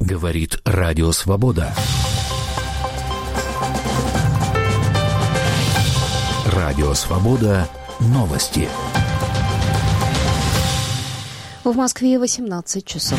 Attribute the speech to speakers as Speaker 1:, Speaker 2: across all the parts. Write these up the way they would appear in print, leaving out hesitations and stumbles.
Speaker 1: Говорит Радио Свобода. Радио Свобода. Новости.
Speaker 2: В Москве 18 часов.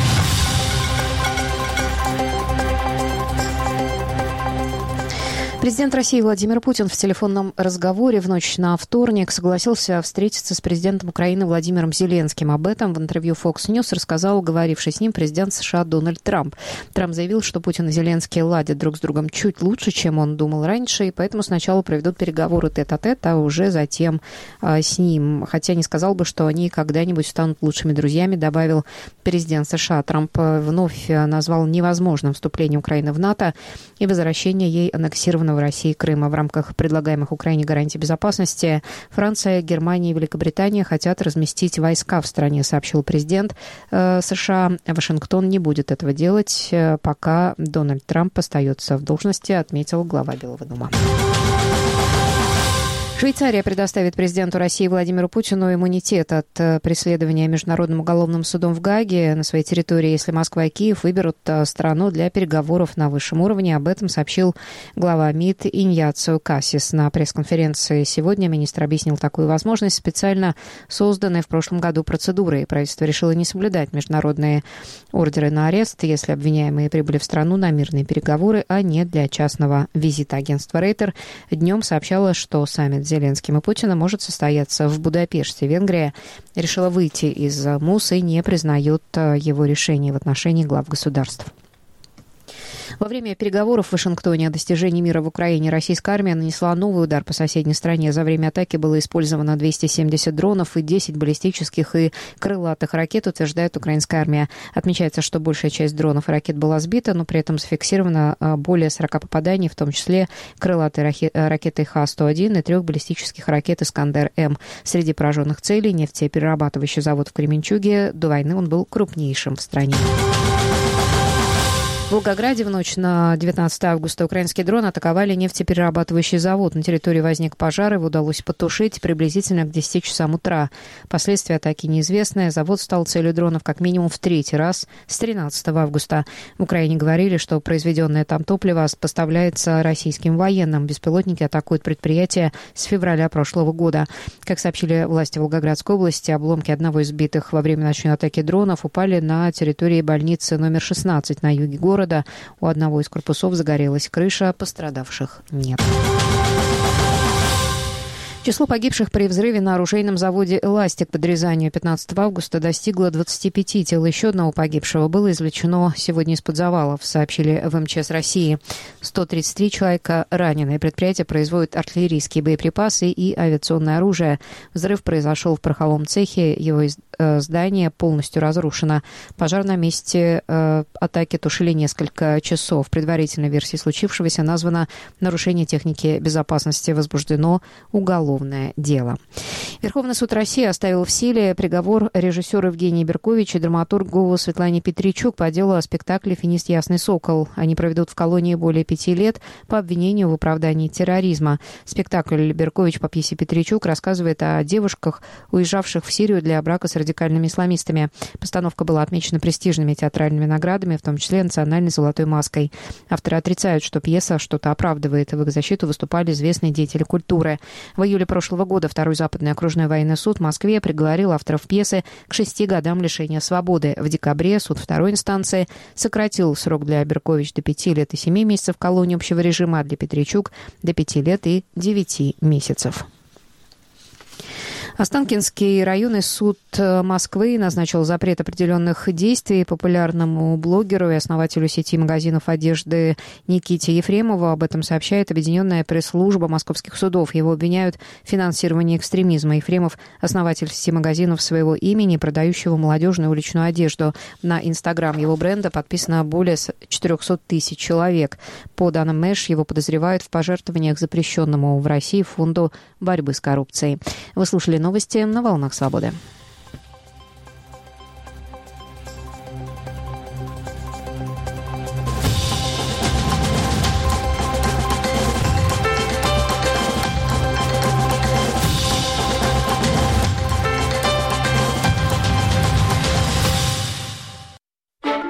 Speaker 2: Президент России Владимир Путин в телефонном разговоре в ночь на вторник согласился встретиться с президентом Украины Владимиром Зеленским. Об этом в интервью Fox News рассказал говоривший с ним президент США Дональд Трамп. Трамп заявил, что Путин и Зеленский ладят друг с другом чуть лучше, чем он думал раньше, и поэтому сначала проведут переговоры тет-а-тет, а уже затем с ним. Хотя не сказал бы, что они когда-нибудь станут лучшими друзьями, добавил президент США. Трамп вновь назвал невозможным вступление Украины в НАТО и возвращение ей аннексированного в России Крыма. В рамках предлагаемых Украине гарантий безопасности Франция, Германия и Великобритания хотят разместить войска в стране, сообщил президент США. Вашингтон не будет этого делать, пока Дональд Трамп остается в должности, отметил глава Белого дома. Швейцария предоставит президенту России Владимиру Путину иммунитет от преследования Международным уголовным судом в Гааге на своей территории, если Москва и Киев выберут страну для переговоров на высшем уровне. Об этом сообщил глава МИД Иньяцио Кассис на пресс-конференции. Сегодня министр объяснил такую возможность специально созданной в прошлом году процедурой. Правительство решило не соблюдать международные ордеры на арест, если обвиняемые прибыли в страну на мирные переговоры, а не для частного визита. Агентство Рейтер днем сообщало, что саммит Зеленским и Путиным может состояться в Будапеште. Венгрия решила выйти из МУС и не признает его решение в отношении глав государств. Во время переговоров в Вашингтоне о достижении мира в Украине российская армия нанесла новый удар по соседней стране. За время атаки было использовано 270 дронов и 10 баллистических и крылатых ракет, утверждает украинская армия. Отмечается, что большая часть дронов и ракет была сбита, но при этом зафиксировано более 40 попаданий, в том числе крылатые ракеты Х-101 и 3 баллистических ракет «Искандер-М». Среди пораженных целей нефтеперерабатывающий завод в Кременчуге. До войны он был крупнейшим в стране. В Волгограде в ночь на 19 августа украинские дроны атаковали нефтеперерабатывающий завод. На территории возник пожар, его удалось потушить приблизительно к 10 часам утра. Последствия атаки неизвестны. Завод стал целью дронов как минимум в 3-й раз с 13 августа. В Украине говорили, что произведенное там топливо поставляется российским военным. Беспилотники атакуют предприятие с февраля прошлого года. Как сообщили власти Волгоградской области, обломки одного из сбитых во время ночной атаки дронов упали на территории больницы номер 16 на юге города. У одного из корпусов загорелась крыша, пострадавших нет. Число погибших при взрыве на оружейном заводе «Эластик» под Рязанью 15 августа достигло 25. Тело еще одного погибшего было извлечено сегодня из-под завалов, сообщили в МЧС России. 133 человека ранены. Предприятие производит артиллерийские боеприпасы и авиационное оружие. Взрыв произошел в пороховом цехе. Его здание полностью разрушено. Пожар на месте атаки тушили несколько часов. Предварительной версией случившегося названо нарушение техники безопасности. Возбуждено уголовное дело. Верховный суд России оставил в силе приговор режиссеру Евгении Беркович и драматургу Светлане Петричук по делу о спектакле «Финист Ясный Сокол». Они проведут в колонии более 5 лет по обвинению в оправдании терроризма. Спектакль Беркович по пьесе Петричук рассказывает о девушках, уезжавших в Сирию для брака с радикальными исламистами. Постановка была отмечена престижными театральными наградами, в том числе национальной золотой маской. Авторы отрицают, что пьеса что-то оправдывает. В их защиту выступали известные деятели культуры. В июле прошлого года Второй Западный окружной военный суд в Москве приговорил авторов пьесы к 6 годам лишения свободы. В декабре суд второй инстанции сократил срок для Беркович до 5 лет и 7 месяцев в колонии общего режима, а для Петричук до 5 лет и 9 месяцев. Останкинский районный суд Москвы назначил запрет определенных действий популярному блогеру и основателю сети магазинов одежды Никите Ефремову. Об этом сообщает Объединенная пресс-служба московских судов. Его обвиняют в финансировании экстремизма. Ефремов – основатель сети магазинов своего имени, продающего молодежную уличную одежду. На Инстаграм его бренда подписано более 400 тысяч человек. По данным МЭШ, его подозревают в пожертвованиях запрещенному в России фонду борьбы с коррупцией. Вы слушали новости на «Волнах Свободы».